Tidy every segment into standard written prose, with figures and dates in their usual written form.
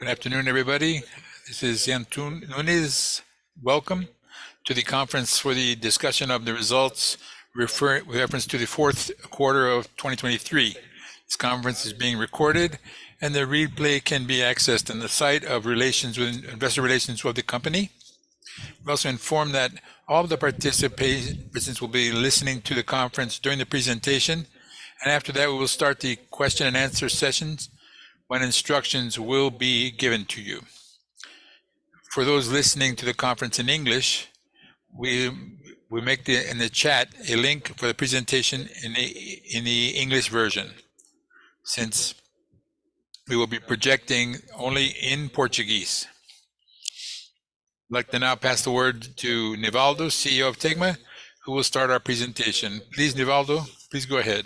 Good afternoon, everybody. This is Antun Nunes. Welcome to the conference for the discussion of the results with reference to the fourth quarter of 2023. This conference is being recorded, and the replay can be accessed on the site of Investor Relations of the company. We also inform that all of the participants will be listening to the conference during the presentation, and after that we will start the question and answer sessions when instructions will be given to you. For those listening to the conference in English, we make in the chat a link for the presentation in the English version, since we will be projecting only in Portuguese. I'd like to now pass the word to Nivaldo, CEO of Tegma, who will start our presentation. Please, Nivaldo, please go ahead.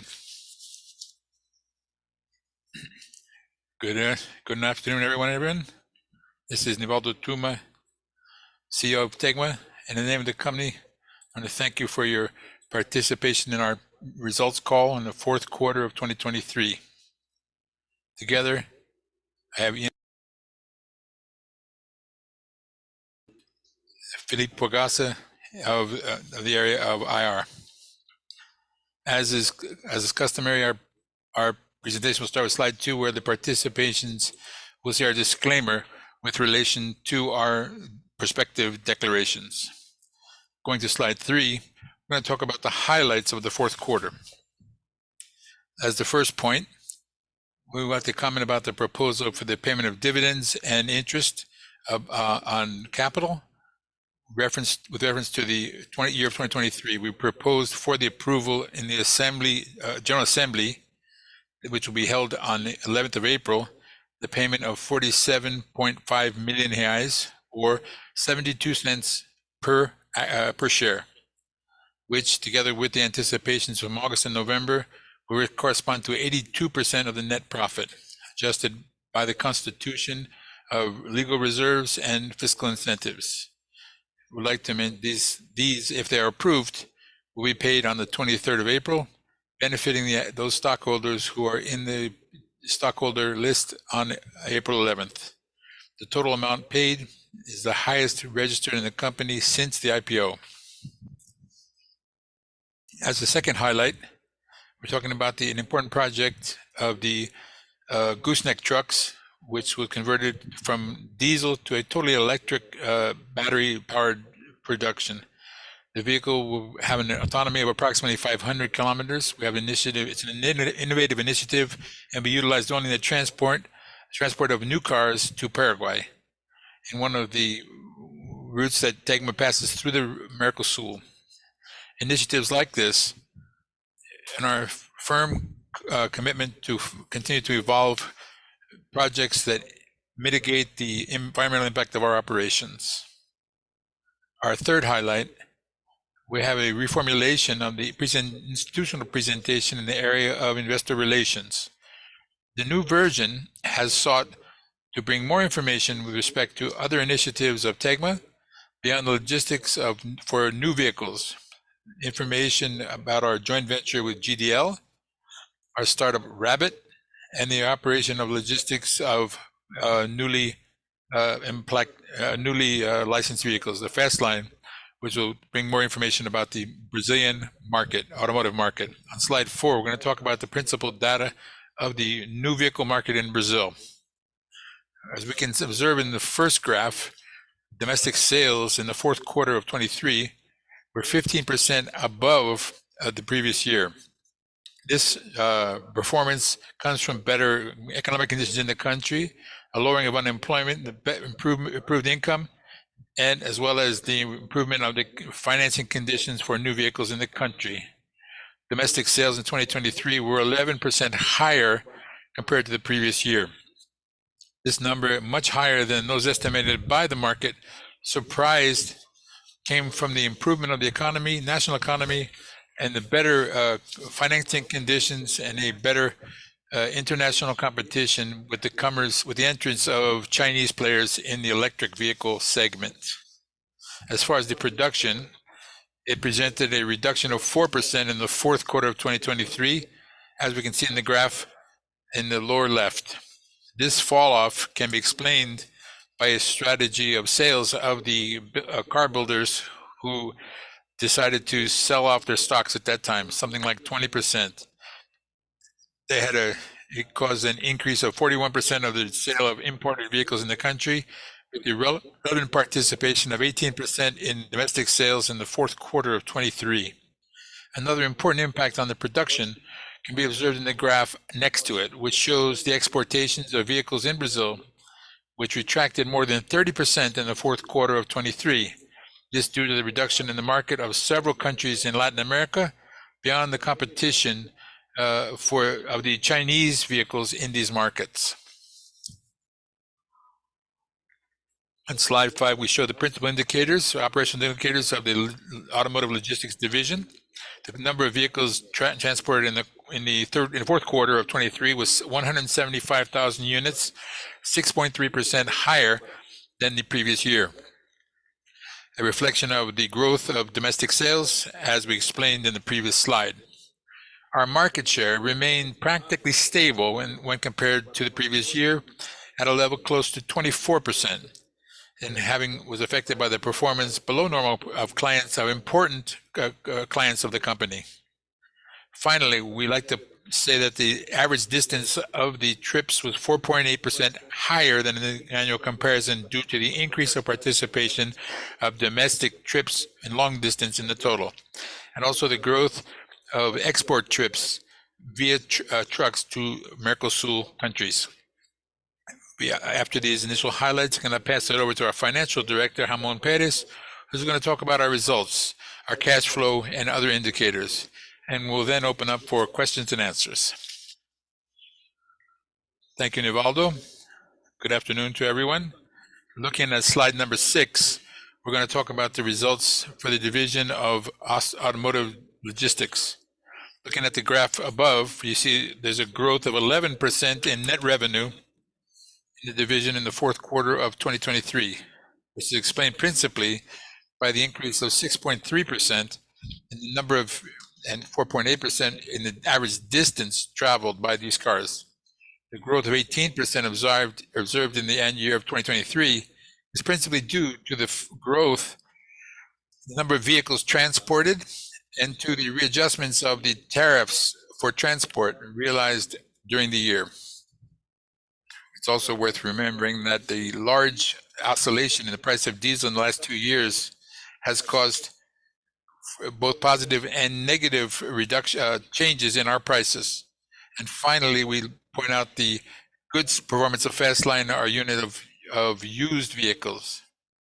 Good afternoon, everyone. This is Nivaldo Tuma, CEO of Tegma. In the name of the company, I want to thank you for your participation in our results call in the fourth quarter of 2023. Together, I have Felipe Pogassa of the area of IR. As is customary, our presentation will start with slide 2, where the participations will see our disclaimer with relation to our prospective declarations. Going to slide 3, we're going to talk about the highlights of the fourth quarter. As the first point, we want to comment about the proposal for the payment of dividends and interest on capital. With reference to the year of 2023, we proposed for the approval in the General Assembly, which will be held on the 11th of April, the payment of 47.5 million reais, or 72 cents per share, which, together with the anticipations from August and November, will correspond to 82% of the net profit, adjusted by the constitution of legal reserves and fiscal incentives. We would like to mention these, if they are approved, will be paid on the 23rd of April, benefiting those stockholders who are in the stockholder list on April 11th. The total amount paid is the highest registered in the company since the IPO. As the second highlight, we're talking about an important project of the gooseneck trucks, which was converted from diesel to a totally electric battery-powered production. The vehicle will have an autonomy of approximately 500 kilometers. We have an initiative, it's an innovative initiative, and be utilized only in the transport of new cars to Paraguay, in one of the routes that Tegma passes through the Mercosul. Initiatives like this, and our firm commitment to continue to evolve projects that mitigate the environmental impact of our operations. Our third highlight, we have a reformulation of the institutional presentation in the area of investor relations. The new version has sought to bring more information with respect to other initiatives of Tegma beyond the logistics for new vehicles, information about our joint venture with GDL, our startup Rabbit, and the operation of logistics of newly licensed vehicles, the Fastline, which will bring more information about the Brazilian market, automotive market. On slide 4, we're going to talk about the principal data of the new vehicle market in Brazil. As we can observe in the first graph, domestic sales in the fourth quarter of 23 were 15% above the previous year. This performance comes from better economic conditions in the country, a lowering of unemployment, improved income, and as well as the improvement of the financing conditions for new vehicles in the country. Domestic sales in 2023 were 11% higher compared to the previous year. This number, much higher than those estimated by the market, came from the improvement of the economy, national economy, and the better financing conditions and a better international competition with the entrance of Chinese players in the electric vehicle segment. As far as the production, it presented a reduction of 4% in the fourth quarter of 2023, as we can see in the graph in the lower left. This fall off can be explained by a strategy of sales of the car builders who decided to sell off their stocks at that time, something like 20%. It caused an increase of 41% of the sale of imported vehicles in the country, with the relevant participation of 18% in domestic sales in the fourth quarter of 23. Another important impact on the production can be observed in the graph next to it, which shows the exportations of vehicles in Brazil, which retracted more than 30% in the fourth quarter of 23. This due to the reduction in the market of several countries in Latin America beyond the competition of the Chinese vehicles in these markets. On slide 5, we show the principal indicators, operational indicators of the automotive logistics division. The number of vehicles transported in the fourth quarter of 23 was 175,000 units, 6.3% higher than the previous year. A reflection of the growth of domestic sales, as we explained in the previous slide. Our market share remained practically stable when compared to the previous year, at a level close to 24%, and was affected by the performance below normal of important clients of the company. Finally, we like to say that the average distance of the trips was 4.8% higher than in the annual comparison due to the increase of participation of domestic trips and long distance in the total, and also the growth of export trips via trucks to Mercosul countries. After these initial highlights, I'm going to pass it over to our financial director, Ramon Perez, who's going to talk about our results, our cash flow, and other indicators. And we'll then open up for questions and answers. Thank you, Nivaldo. Good afternoon to everyone. Looking at slide number 6, we're going to talk about the results for the division of automotive logistics. Looking at the graph above, you see there's a growth of 11% in net revenue in the division in the fourth quarter of 2023, which is explained principally by the increase of 6.3% in the number of and 4.8% in the average distance traveled by these cars. The growth of 18% observed in the end year of 2023 is principally due to the growth in the number of vehicles transported and to the readjustments of the tariffs for transport realized during the year. It's also worth remembering that the large oscillation in the price of diesel in the last 2 years has caused both positive and negative changes in our prices. And finally, we point out the good performance of Fastline, our unit of used vehicles,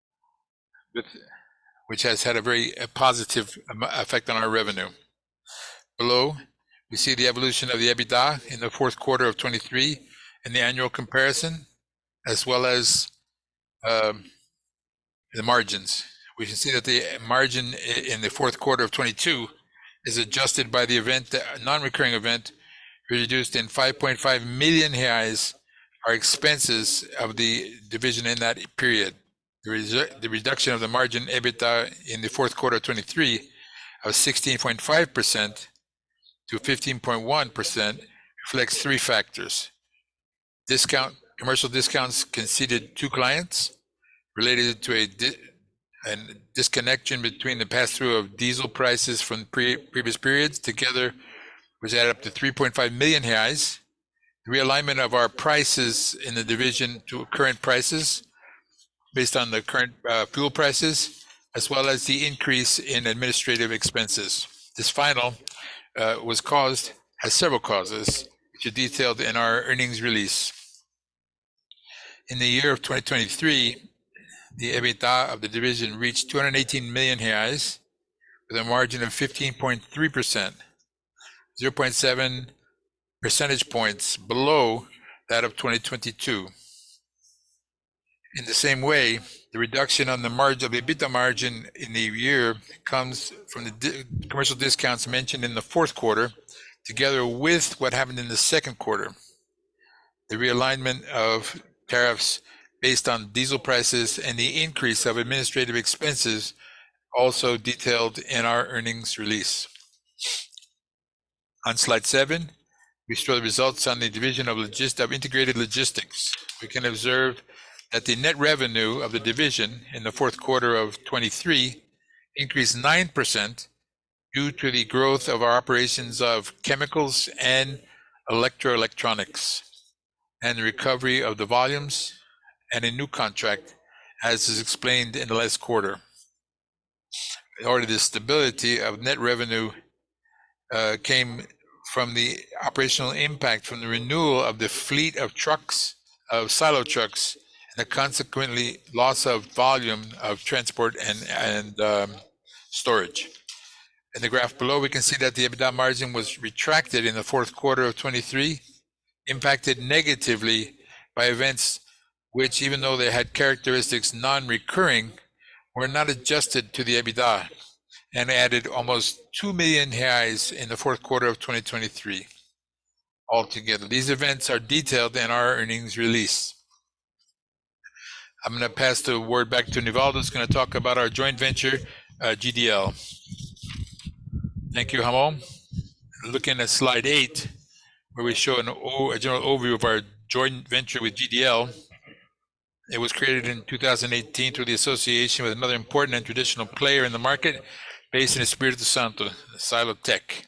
which has had a very positive effect on our revenue. Below, we see the evolution of the EBITDA in the fourth quarter of 23 in the annual comparison, as well as the margins. We can see that the margin in the fourth quarter of 22 is adjusted by the non-recurring event, reduced in 5.5 million reais, our expenses of the division in that period. The reduction of the margin EBITDA in the fourth quarter of 23 of 16.5% to 15.1% reflects 3 factors. Commercial discounts conceded to clients related to a disconnection between the pass-through of diesel prices from previous periods, together was added up to 3.5 million reais. The realignment of our prices in the division to current prices based on the current fuel prices, as well as the increase in administrative expenses. This final has several causes, which are detailed in our earnings release. In the year of 2023, the EBITDA of the division reached 218 million reais with a margin of 15.3%, 0.7 percentage points below that of 2022. In the same way, the reduction on the margin of the EBITDA margin in the year comes from the commercial discounts mentioned in the fourth quarter, together with what happened in the second quarter. The realignment of tariffs based on diesel prices and the increase of administrative expenses, also detailed in our earnings release. On slide 7, we show the results on the division of integrated logistics. We can observe that the net revenue of the division in the fourth quarter of 23 increased 9% due to the growth of our operations of chemicals and electroelectronics, and the recovery of the volumes and a new contract, as is explained in the last quarter. Already the stability of net revenue came from the operational impact from the renewal of the fleet of trucks, of silo trucks, and the consequently loss of volume of transport and storage. In the graph below, we can see that the EBITDA margin was retracted in the fourth quarter of 23, impacted negatively by events which, even though they had characteristics non-recurring, were not adjusted to the EBITDA and added almost 2 million reais in the fourth quarter of 2023 altogether. These events are detailed in our earnings release. I'm going to pass the word back to Nivaldo, who's going to talk about our joint venture, GDL. Thank you, Ramon. Looking at slide 8, where we show a general overview of our joint venture with GDL. It was created in 2018 through the association with another important and traditional player in the market based in Espírito Santo, Silotech.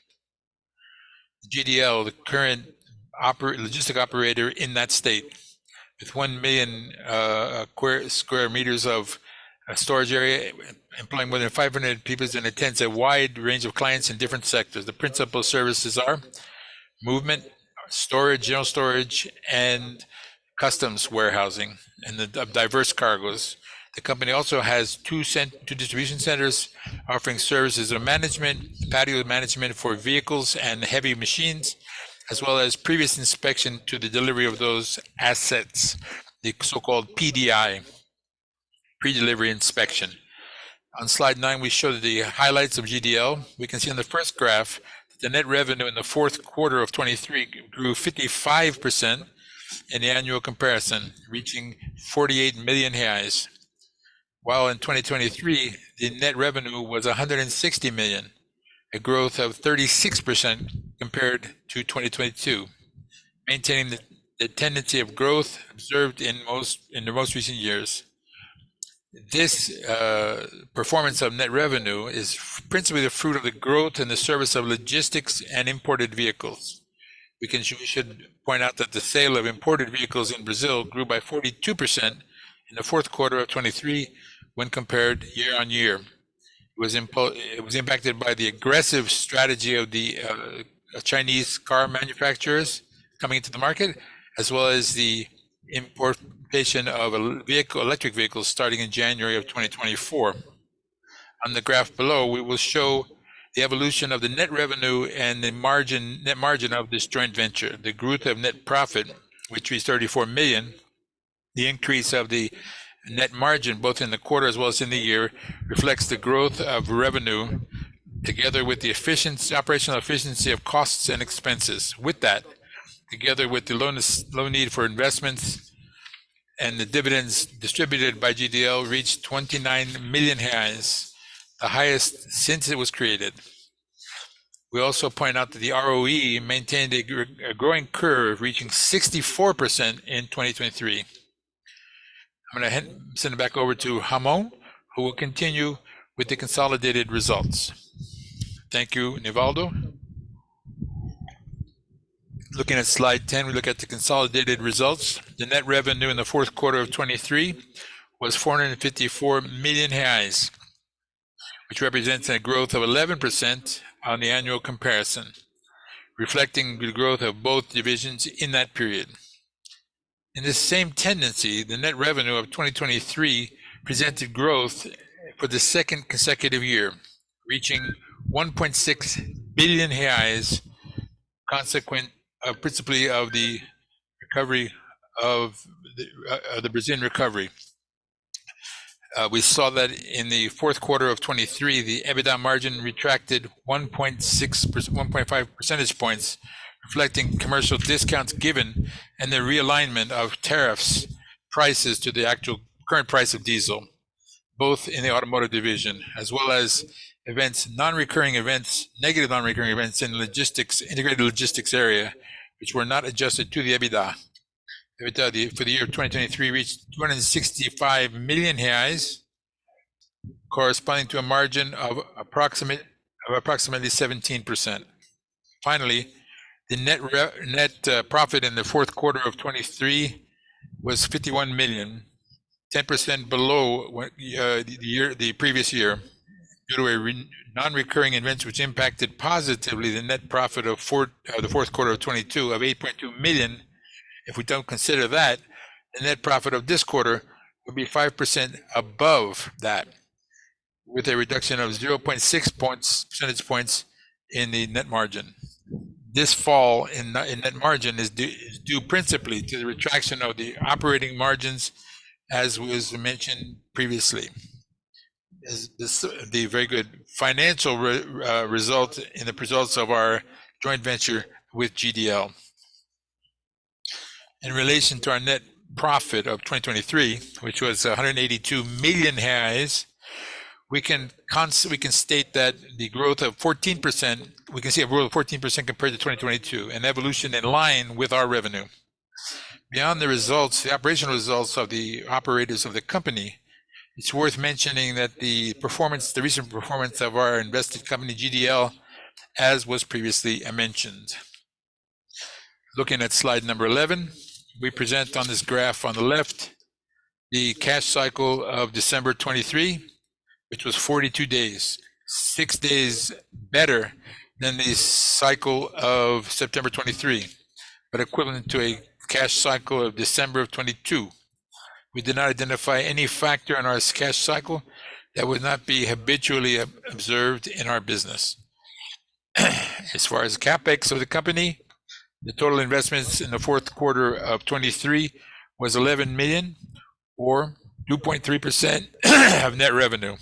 GDL, the current logistic operator in that state, with 1 million square meters of storage area, employing more than 500 people, and attends a wide range of clients in different sectors. The principal services are movement, storage, general storage, and customs warehousing, and the diverse cargoes. The company also has two distribution centers offering services of management, patio management for vehicles and heavy machines, as well as previous inspection to the delivery of those assets, the so-called PDI, pre-delivery inspection. On slide 9, we show the highlights of GDL. We can see on the first graph that the net revenue in the fourth quarter of 23 grew 55% in the annual comparison, reaching 48 million reais, while in 2023, the net revenue was 160 million, a growth of 36% compared to 2022, maintaining the tendency of growth observed in the most recent years. This performance of net revenue is principally the fruit of the growth in the service of logistics and imported vehicles. We should point out that the sale of imported vehicles in Brazil grew by 42% in the fourth quarter of 23 when compared year on year. It was impacted by the aggressive strategy of the Chinese car manufacturers coming into the market, as well as the importation of electric vehicles starting in January of 2024. On the graph below, we will show the evolution of the net revenue and the net margin of this joint venture. The growth of net profit, which reached 34 million, the increase of the net margin, both in the quarter as well as in the year, reflects the growth of revenue together with the operational efficiency of costs and expenses. With that, together with the low need for investments and the dividends distributed by GDL, reached 29 million reais, the highest since it was created. We also point out that the ROE maintained a growing curve, reaching 64% in 2023. I'm going to send it back over to Ramon, who will continue with the consolidated results. Thank you, Nivaldo. Looking at slide 10, we look at the consolidated results. The net revenue in the fourth quarter of 23 was 454 million reais, which represents a growth of 11% on the annual comparison, reflecting the growth of both divisions in that period. In this same tendency, the net revenue of 2023 presented growth for the second consecutive year, reaching 1.6 billion reais, consequent principally of the recovery of the Brazilian recovery. We saw that in the fourth quarter of 23, the EBITDA margin retracted 1.5 percentage points, reflecting commercial discounts given and the realignment of tariffs prices to the actual current price of diesel, both in the automotive division, as well as negative non-recurring events in logistics, integrated logistics area, which were not adjusted to the EBITDA. EBITDA for the year of 2023 reached 265 million reais, corresponding to a margin of approximately 17%. Finally, the net profit in the fourth quarter of 23 was 51 million, 10% below the previous year, due to a non-recurring events which impacted positively the net profit of the fourth quarter of 22 of 8.2 million. If we don't consider that, the net profit of this quarter would be 5% above that, with a reduction of 0.6 percentage points in the net margin. This fall in net margin is due principally to the retraction of the operating margins, as was mentioned previously. The very good financial result in the results of our joint venture with GDL. In relation to our net profit of 2023, which was 182 million reais, we can state that the growth of 14%, we can see a growth of 14% compared to 2022, an evolution in line with our revenue. Beyond the results, the operational results of the operators of the company, it's worth mentioning that the recent performance of our invested company GDL, as was previously mentioned. Looking at slide number 11, we present on this graph on the left the cash cycle of December 23, which was 42 days, 6 days better than the cycle of September 23, but equivalent to a cash cycle of December of 22. We did not identify any factor in our cash cycle that would not be habitually observed in our business. As far as CapEx of the company, the total investments in the fourth quarter of 23 was 11 million, or 2.3% of net revenue.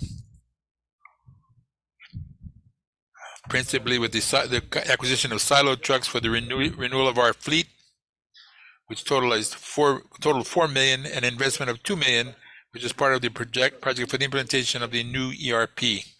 Principally with the acquisition of silo trucks for the renewal of our fleet, which totaled 4 million, and investment of 2 million, which is part of the project for the implementation of the new ERP.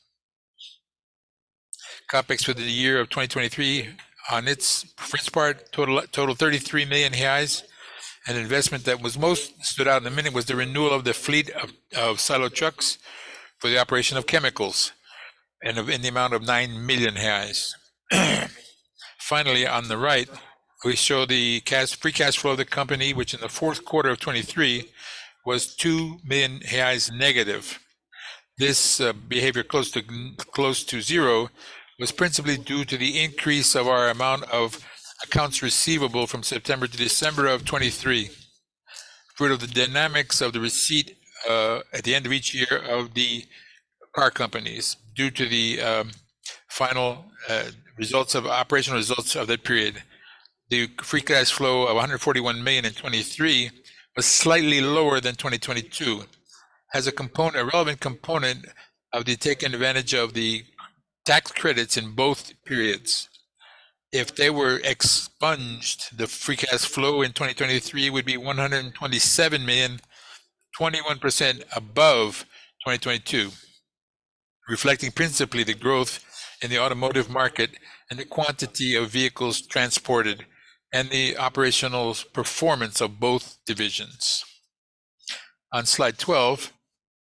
CapEx for the year of 2023, on its first part, total 33 million reais. An investment that was most stood out in a minute was the renewal of the fleet of silo trucks for the operation of chemicals, and in the amount of 9 million reais. Finally, on the right, we show the free cash flow of the company, which in the fourth quarter of 23 was 2 million reais negative. This behavior close to zero was principally due to the increase of our amount of accounts receivable from September to December of 23, fruit of the dynamics of the receipt at the end of each year of the car companies, due to the final operational results of that period. The free cash flow of 141 million in 23 was slightly lower than 2022, has a relevant component of the taking advantage of the tax credits in both periods. If they were expunged, the free cash flow in 2023 would be 127 million, 21% above 2022, reflecting principally the growth in the automotive market and the quantity of vehicles transported, and the operational performance of both divisions. On slide 12,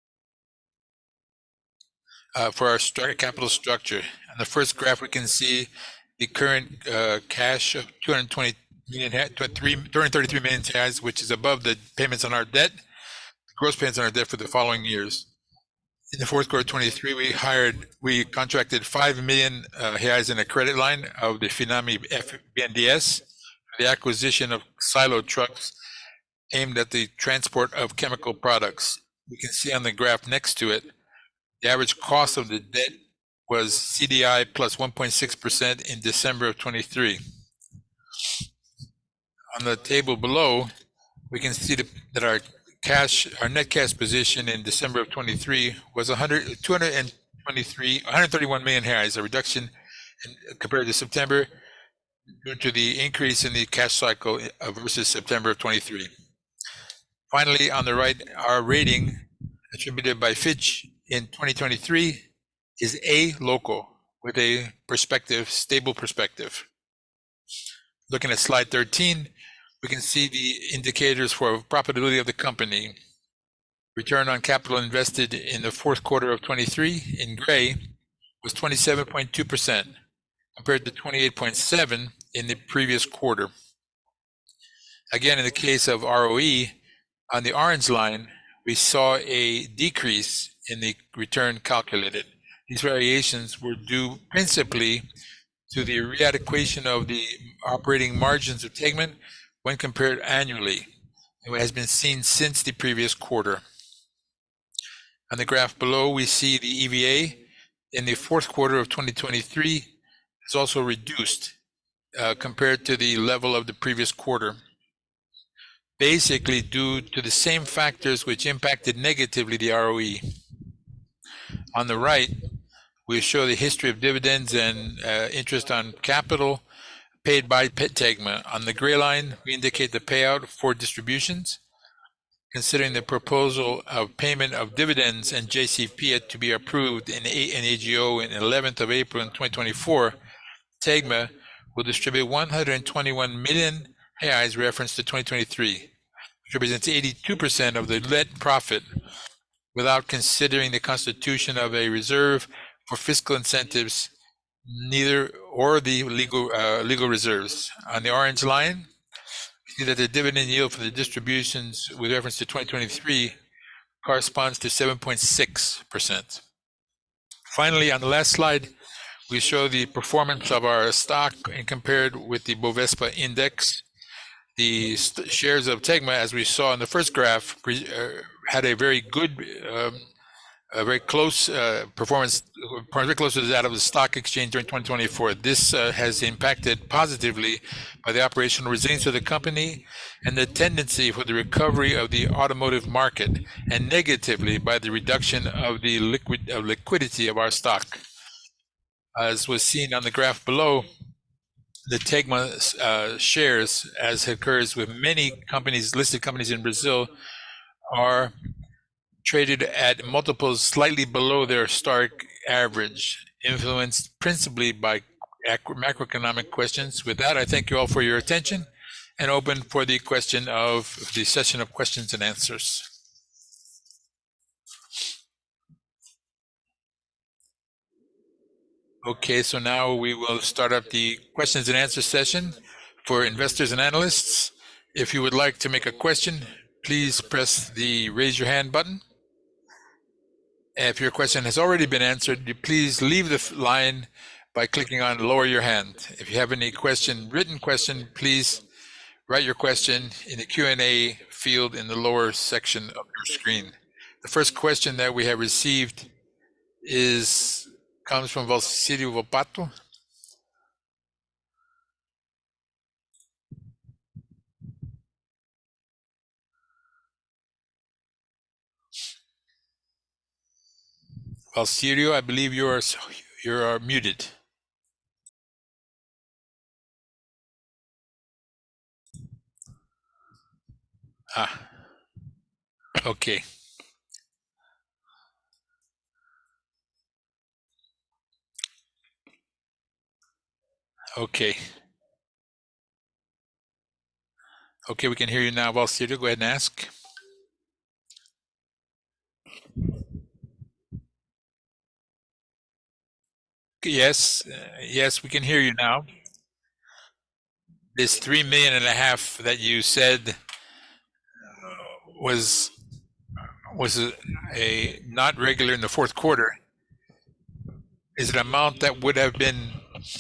for our capital structure. On the first graph, we can see the current cash of 233 million reais, which is above the payments on our debt, the gross payments on our debt for the following years. In the fourth quarter of 23, we contracted 5 million reais in a credit line of the Finame BNDES for the acquisition of silo trucks aimed at the transport of chemical products. We can see on the graph next to it, the average cost of the debt was CDI plus 1.6% in December of 23. On the table below, we can see that our net cash position in December of 23 was 131 million reais, a reduction compared to September due to the increase in the cash cycle versus September of 23. Finally, on the right, our rating attributed by Fitch in 2023 is A local, with a stable perspective. Looking at slide 13, we can see the indicators for profitability of the company. Return on capital invested in the fourth quarter of 23 in gray was 27.2% compared to 28.7% in the previous quarter. Again, in the case of ROE, on the orange line, we saw a decrease in the return calculated. These variations were due principally to the readequation of the operating margins of Tegma when compared annually. It has been seen since the previous quarter. On the graph below, we see the EVA in the fourth quarter of 2023 is also reduced compared to the level of the previous quarter, basically due to the same factors which impacted negatively the ROE. On the right, we show the history of dividends and interest on capital paid by Tegma. On the gray line, we indicate the payout for distributions. Considering the proposal of payment of dividends and JCP to be approved in AGO in 11th of April in 2024, Tegma will distribute 121 million reais reference to 2023, which represents 82% of the net profit, without considering the constitution of a reserve for fiscal incentives, neither or the legal reserves. On the orange line, we see that the dividend yield for the distributions with reference to 2023 corresponds to 7.6%. Finally, on the last slide, we show the performance of our stock and compared with the Bovespa index. The shares of Tegma, as we saw in the first graph, had a very good, very close performance, very close to that of the stock exchange during 2024. This has impacted positively by the operational resilience of the company and the tendency for the recovery of the automotive market, and negatively by the reduction of the liquidity of our stock. As was seen on the graph below, the Tegma shares, as occurs with many companies, listed companies in Brazil, are traded at multiples slightly below their historic average, influenced principally by macroeconomic questions. With that, I thank you all for your attention and open for the session of questions and answers. Okay, so now we will start up the questions and answer session for investors and analysts. If you would like to make a question, please press the raise your hand button. If your question has already been answered, please leave the line by clicking on lower your hand. If you have any written question, please write your question in the Q&A field in the lower section of your screen. The first question that we have received comes from Valcírio Volpato. Valcírio, I believe you are muted. Okay. Okay. Okay, we can hear you now, Valcírio. Go ahead and ask. Yes, yes, we can hear you now. This 3.5 million that you said was a not regular in the fourth quarter. Is it an amount that would have been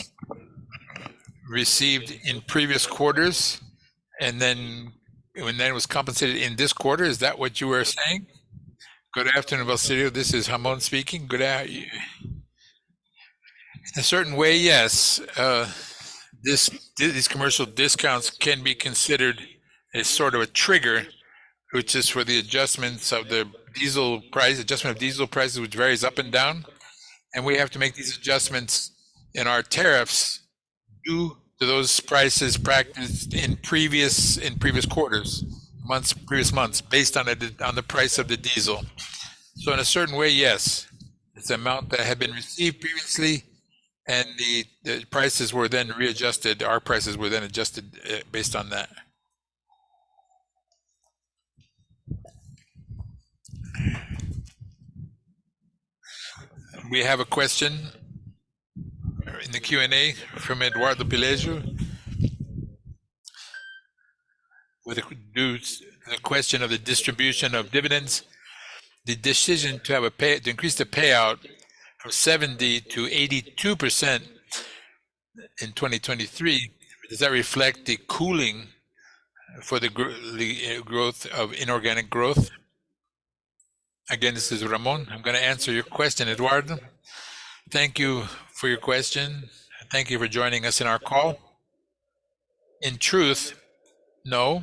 received in previous quarters and then it was compensated in this quarter? Is that what you were saying? Good afternoon, Valcírio. This is Ramon speaking. Good afternoon. In a certain way, yes. These commercial discounts can be considered as sort of a trigger, which is for the adjustments of the diesel price, adjustment of diesel prices, which varies up and down. And we have to make these adjustments in our tariffs due to those prices practiced in previous quarters, previous months, based on the price of the diesel. So in a certain way, yes, it's an amount that had been received previously, and the prices were then readjusted. Our prices were then adjusted based on that. We have a question in the Q&A from Eduardo Pilejo with the question of the distribution of dividends. The decision to have to increase the payout from 70 to 82% in 2023, does that reflect the cooling for the growth of inorganic growth? Again, this is Ramon. I'm going to answer your question, Eduardo. Thank you for your question. Thank you for joining us in our call. In truth, no.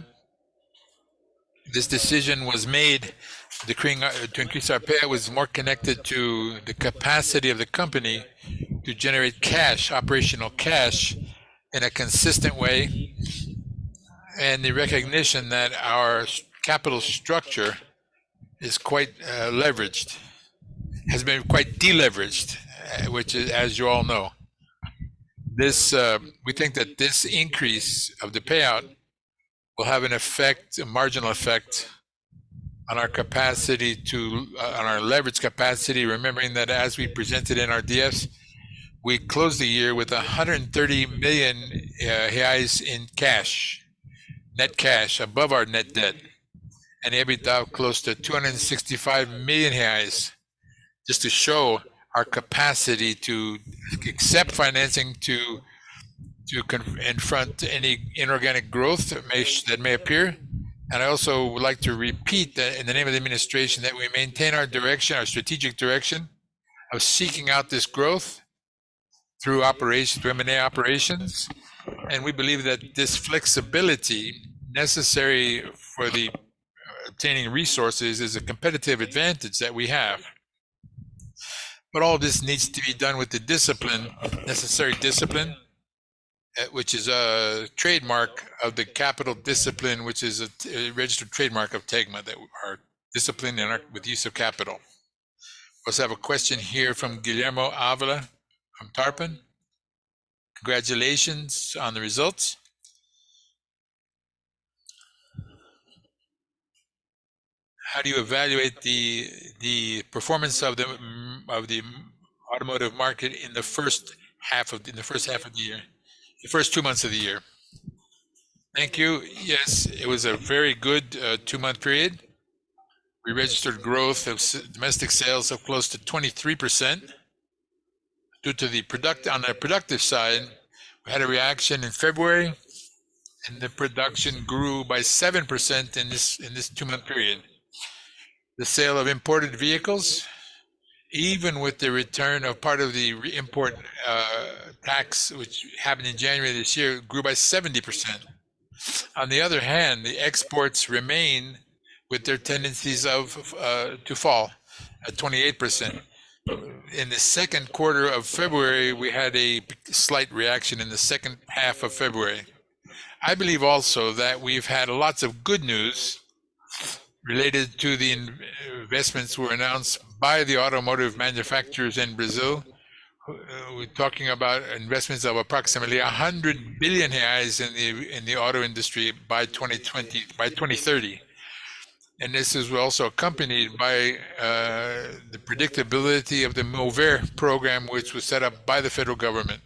This decision was made decreeing to increase our payout was more connected to the capacity of the company to generate cash, operational cash, in a consistent way, and the recognition that our capital structure is quite leveraged, has been quite deleveraged, which is, as you all know. This we think that this increase of the payout will have an effect, a marginal effect, on our capacity to, on our leverage capacity, remembering that as we presented in our DFs, we closed the year with 130 million reais in cash, net cash, above our net debt, and EBITDA close to 265 million reais, just to show our capacity to accept financing to confront any inorganic growth that may appear. And I also would like to repeat that in the name of the administration that we maintain our direction, our strategic direction of seeking out this growth through operations, through M&A operations. And we believe that this flexibility necessary for the obtaining resources is a competitive advantage that we have. But all this needs to be done with the discipline, necessary discipline, which is a trademark of the capital discipline, which is a registered trademark of Tegma, that are disciplined with use of capital. We also have a question here from Guillermo Avila from Tarpon. Congratulations on the results. How do you evaluate the performance of the automotive market in the first half of the year? The first 2 months of the year. Thank you. Yes, it was a very good 2-month period. We registered growth of domestic sales of close to 23%. Due to the on the productive side, we had a reaction in February, and the production grew by 7% in this 2-month period. The sale of imported vehicles, even with the return of part of the import tax, which happened in January this year, grew by 70%. On the other hand, the exports remain with their tendencies to fall at 28%. In the second quarter of February, we had a slight reaction in the second half of February. I believe also that we've had lots of good news related to the investments were announced by the automotive manufacturers in Brazil. We're talking about investments of approximately 100 billion reais in the auto industry by 2030. And this is also accompanied by the predictability of the MOVER program, which was set up by the federal government.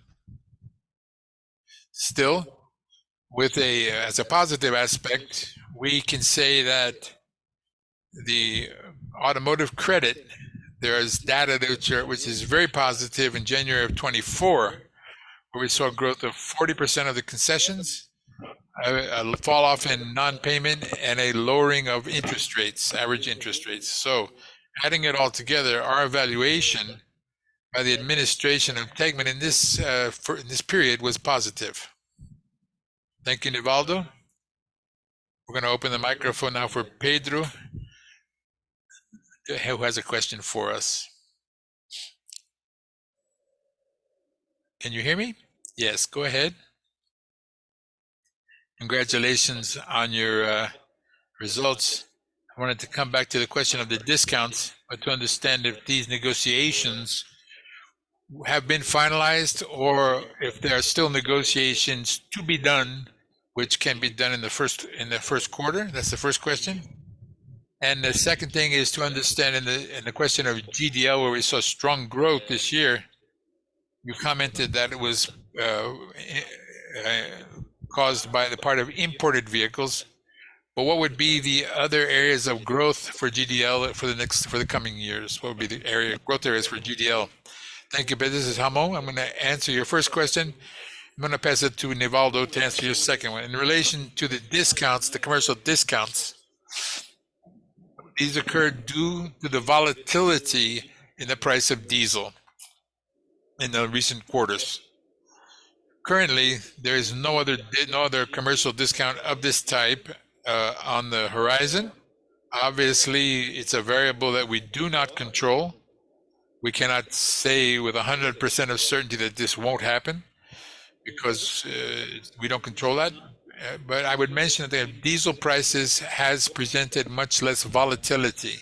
Still, as a positive aspect, we can say that the automotive credit, there is data which is very positive in January of 24, where we saw growth of 40% of the concessions, a fall off in non-payment, and a lowering of interest rates, average interest rates. So adding it all together, our evaluation by the administration of Tegma in this period was positive. Thank you, Nivaldo. We're going to open the microphone now for Pedro, who has a question for us. Can you hear me? Yes, go ahead. Congratulations on your results. I wanted to come back to the question of the discounts, but to understand if these negotiations have been finalized, or if there are still negotiations to be done, which can be done in the first quarter. That's the first question. And the second thing is to understand in the question of GDL, where we saw strong growth this year. You commented that it was caused by the part of imported vehicles. But what would be the other areas of growth for GDL for the coming years? What would be the growth areas for GDL? Thank you, but this is Hamo. I'm going to answer your first question. I'm going to pass it to Nivaldo to answer your second one. In relation to the discounts, the commercial discounts, these occurred due to the volatility in the price of diesel in the recent quarters. Currently, there is no other commercial discount of this type on the horizon. Obviously, it's a variable that we do not control. We cannot say with 100% of certainty that this won't happen because we don't control that. But I would mention that diesel prices has presented much less volatility.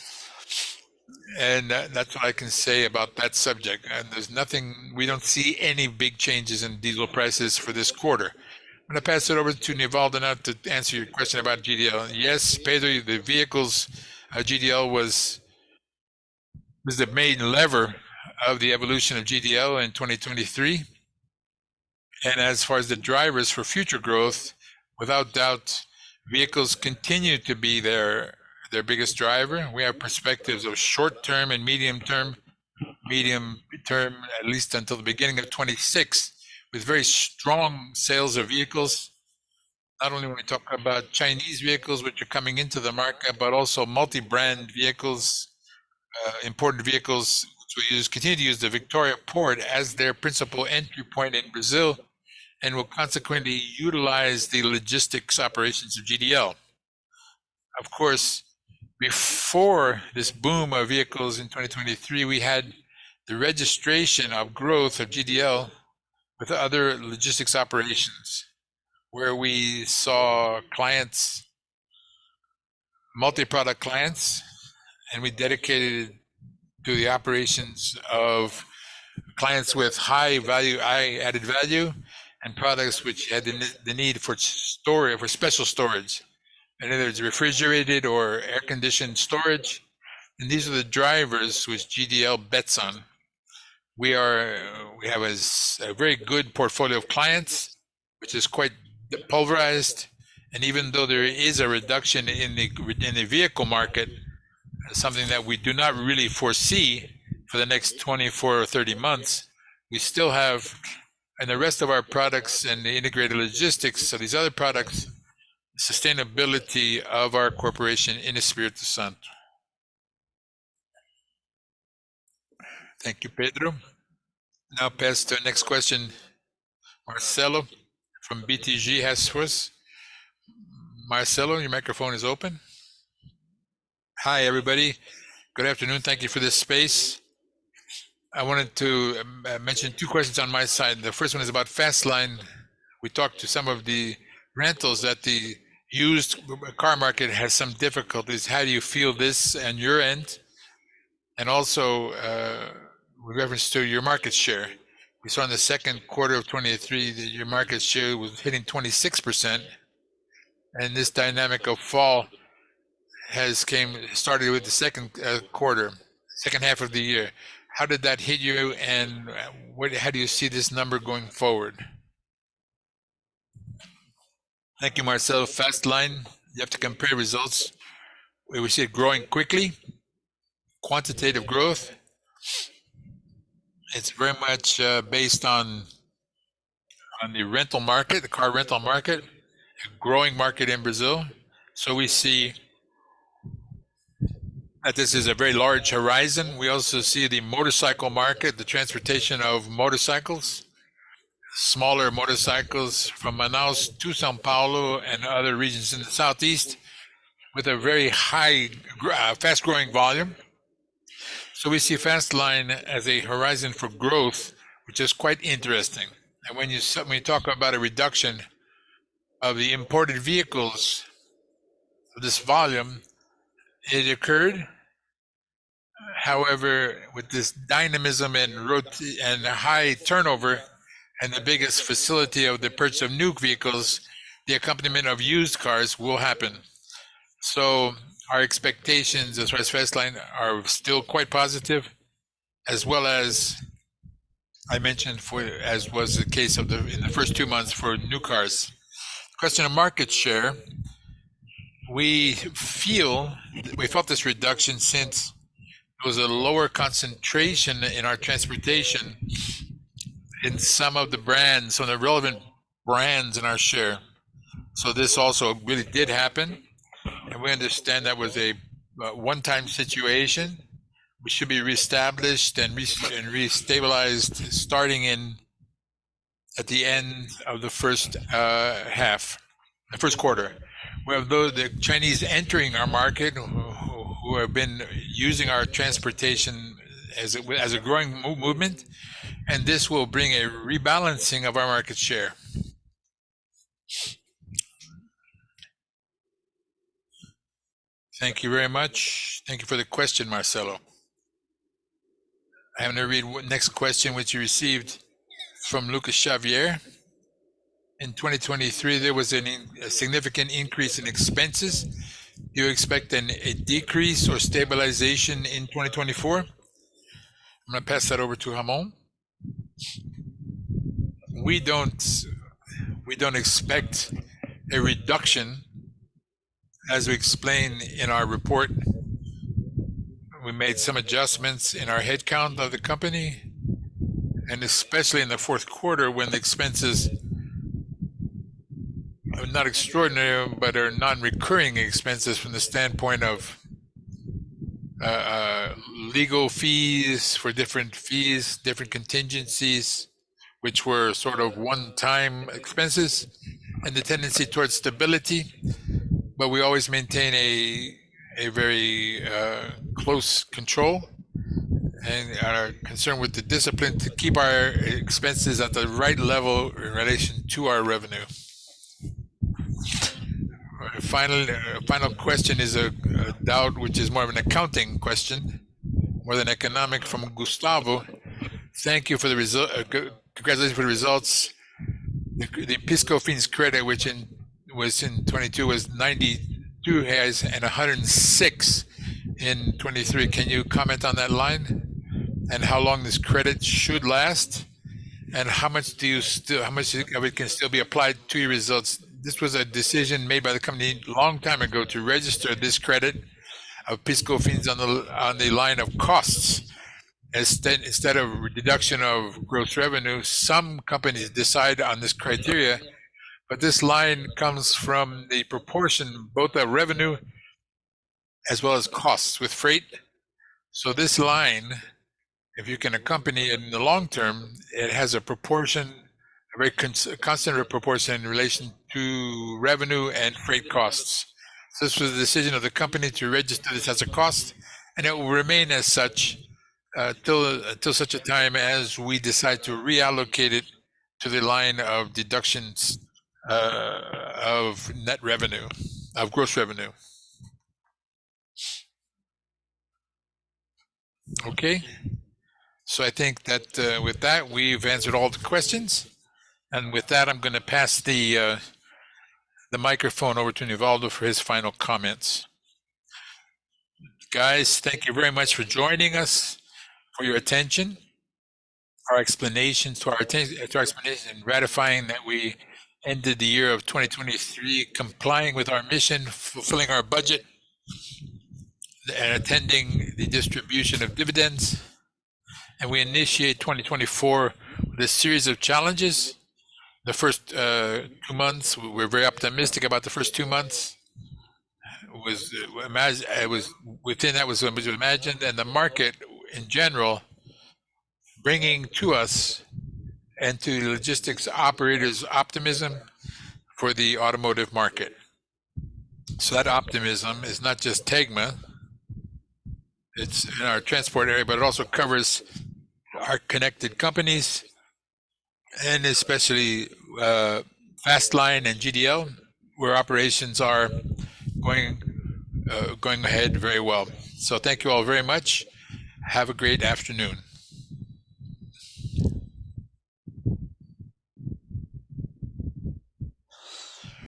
And that's what I can say about that subject. And there's nothing, we don't see any big changes in diesel prices for this quarter. I'm going to pass it over to Nivaldo now to answer your question about GDL. Yes, Pedro, the vehicles, GDL was the main lever of the evolution of GDL in 2023. And as far as the drivers for future growth, without doubt, vehicles continue to be their biggest driver. We have perspectives of short-term and medium-term, at least until the beginning of 26, with very strong sales of vehicles, not only when we talk about Chinese vehicles, which are coming into the market, but also multi-brand vehicles, imported vehicles. We continue to use the Victoria port as their principal entry point in Brazil, and will consequently utilize the logistics operations of GDL. Of course, before this boom of vehicles in 2023, we had the registration of growth of GDL with other logistics operations, where we saw clients, multi-product clients, and we dedicated to the operations of clients with high added value, and products which had the need for storage, for special storage, and either it's refrigerated or air-conditioned storage. And these are the drivers which GDL bets on. We have a very good portfolio of clients, which is quite pulverized. And even though there is a reduction in the vehicle market, something that we do not really foresee for the next 24 or 30 months, we still have, and the rest of our products and the integrated logistics, so these other products, sustainability of our corporation in Espírito Santo. Thank you, Pedro. Now pass to the next question. Marcelo from BTG has for us. Marcelo, your microphone is open. Hi, everybody. Good afternoon. Thank you for this space. I wanted to mention two questions on my side. The first one is about Fastline. We talked to some of the rentals that the used car market has some difficulties. How do you feel this on your end? And also, with reference to your market share, we saw in the second quarter of 23 that your market share was hitting 26%, and this dynamic of fall started with the second quarter, second half of the year. How did that hit you, and how do you see this number going forward? Thank you, Marcelo. Fastline, you have to compare results. We see it growing quickly, quantitative growth. It's very much based on the rental market, the car rental market, a growing market in Brazil. So we see that this is a very large horizon. We also see the motorcycle market, the transportation of motorcycles, smaller motorcycles from Manaus to São Paulo and other regions in the southeast, with a very high, fast-growing volume. So we see Fastline as a horizon for growth, which is quite interesting. And when you talk about a reduction of the imported vehicles, of this volume, it occurred However, with this dynamism and high turnover and the biggest facility of the purchase of new vehicles, the accompaniment of used cars will happen. So our expectations as far as Fastline are still quite positive, as well as I mentioned, as was the case in the first 2 months for new cars. Question of market share. We felt this reduction since there was a lower concentration in our transportation in some of the brands, some of the relevant brands in our share. So this also really did happen, and we understand that was a one-time situation. We should be reestablished and restabilized starting at the end of the first the first quarter. We have the Chinese entering our market who have been using our transportation as a growing movement, and this will bring a rebalancing of our market share. Thank you very much. Thank you for the question, Marcelo. I'm going to read next question, which you received from Lucas Xavier. In 2023, there was a significant increase in expenses. Do you expect a decrease or stabilization in 2024? I'm going to pass that over to Ramon. We don't expect a reduction, as we explained in our report. We made some adjustments in our headcount of the company, and especially in the fourth quarter when the expenses are not extraordinary, but are non-recurring expenses from the standpoint of legal fees for different contingencies, which were sort of one-time expenses, and the tendency towards stability. But we always maintain a very close control and are concerned with the discipline to keep our expenses at the right level in relation to our revenue. Final question is a doubt, which is more of an accounting question, more than economic, from Gustavo. Thank you for the result. Congratulations for the results. The PIS/COFINS credit, which was in 22, was 92 reais and 106 in 23. Can you comment on that line and how long this credit should last, and how much of it can still be applied to your results? This was a decision made by the company a long time ago to register this credit of PIS/COFINS on the line of costs instead of deduction of gross revenue. Some companies decide on this criteria, but this line comes from the proportion both of revenue as well as costs with freight. So this line, if you can accompany it in the long term, it has a proportion, a very constant proportion in relation to revenue and freight costs. So this was a decision of the company to register this as a cost, and it will remain as such till such a time as we decide to reallocate it to the line of deductions of net revenue, of gross revenue. Okay, so I think that with that we've answered all the questions, and with that I'm going to pass the microphone over to Nivaldo for his final comments. Guys, thank you very much for joining us, for your attention, our explanations, to our explanation, and ratifying that we ended the year of 2023 complying with our mission, fulfilling our budget, and attending the distribution of dividends. And we initiate 2024 with a series of challenges. The first 2 months, we're very optimistic about the first 2 months. It was within that was imagined, and the market in general bringing to us and to the logistics operators optimism for the automotive market. So that optimism is not just Tegma, it's in our transport area, but it also covers our connected companies, and especially Fastline and GDL, where operations are going ahead very well. So thank you all very much. Have a great afternoon.